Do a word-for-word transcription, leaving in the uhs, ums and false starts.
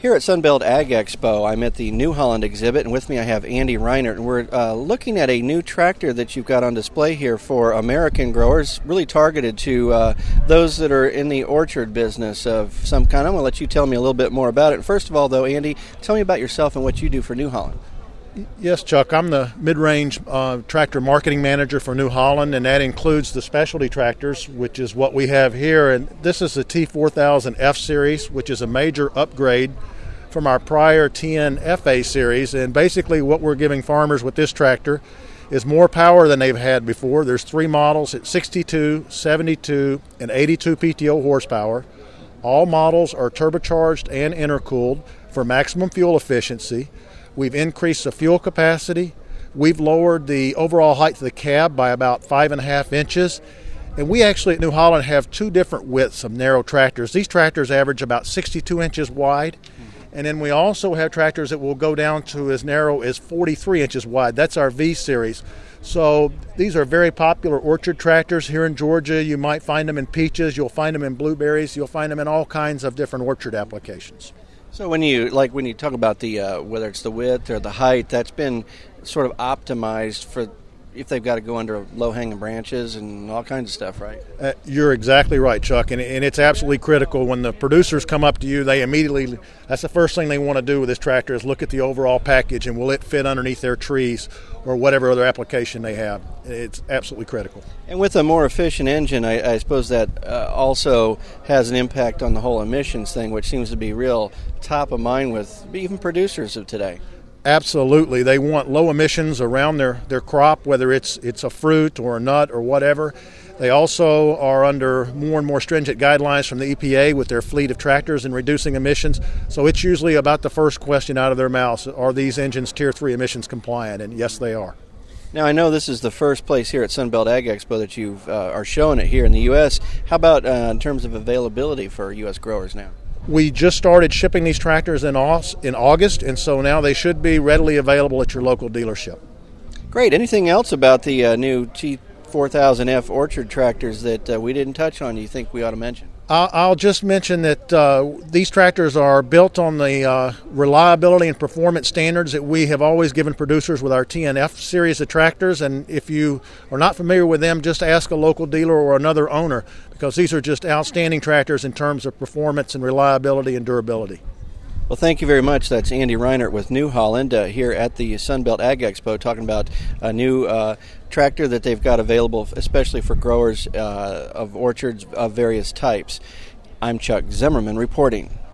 Here at Sunbelt Ag Expo, I'm at the New Holland exhibit, and with me I have Andy Reinert, and we're uh, looking at a new tractor that you've got on display here for American growers, really targeted to uh, those that are in the orchard business of some kind. I'm going to let you tell me a little bit more about it. First of all, though, Andy, tell me about yourself and what you do for New Holland. Yes, Chuck, I'm the mid-range uh, tractor marketing manager for New Holland, and that includes the specialty tractors, which is what we have here. And this is the T four thousand F series, which is a major upgrade from our prior T N F A series. And basically what we're giving farmers with this tractor is more power than they've had before. There's three models at sixty-two, seventy-two, and eighty-two P T O horsepower. All models are turbocharged and intercooled for maximum fuel efficiency. We've increased the fuel capacity. We've lowered the overall height of the cab by about five and a half inches. And we actually at New Holland have two different widths of narrow tractors. These tractors average about sixty-two inches wide. And then we also have tractors that will go down to as narrow as forty-three inches wide. That's our V series. So these are very popular orchard tractors here in Georgia. You might find them in peaches. You'll find them in blueberries. You'll find them in all kinds of different orchard applications. So when you like when you talk about the uh, whether it's the width or the height, that's been sort of optimized for if they've got to go under low-hanging branches and all kinds of stuff, right? Uh, you're exactly right, Chuck, and, and it's absolutely critical. When the producers come up to you, they immediately, that's the first thing they want to do with this tractor is look at the overall package and will it fit underneath their trees or whatever other application they have. It's absolutely critical. And with a more efficient engine, I, I suppose that uh, also has an impact on the whole emissions thing, which seems to be real top of mind with even producers of today. Absolutely. They want low emissions around their, their crop, whether it's it's a fruit or a nut or whatever. They also are under more and more stringent guidelines from the E P A with their fleet of tractors and reducing emissions. So it's usually about the first question out of their mouths, are these engines Tier three emissions compliant? And yes, they are. Now, I know this is the first place here at Sunbelt Ag Expo that you uh, are showing it here in the U S. How about uh, in terms of availability for U S growers now? We just started shipping these tractors in August, and so now they should be readily available at your local dealership. Great. Anything else about the uh, new T four thousand F orchard tractors that uh, we didn't touch on you think we ought to mention? I'll just mention that uh, these tractors are built on the uh, reliability and performance standards that we have always given producers with our T N F series of tractors. And if you are not familiar with them, just ask a local dealer or another owner, because these are just outstanding tractors in terms of performance and reliability and durability. Well, thank you very much. That's Andy Reinert with New Holland uh, here at the Sunbelt Ag Expo, talking about a new uh, tractor that they've got available, especially for growers uh, of orchards of various types. I'm Chuck Zimmerman reporting.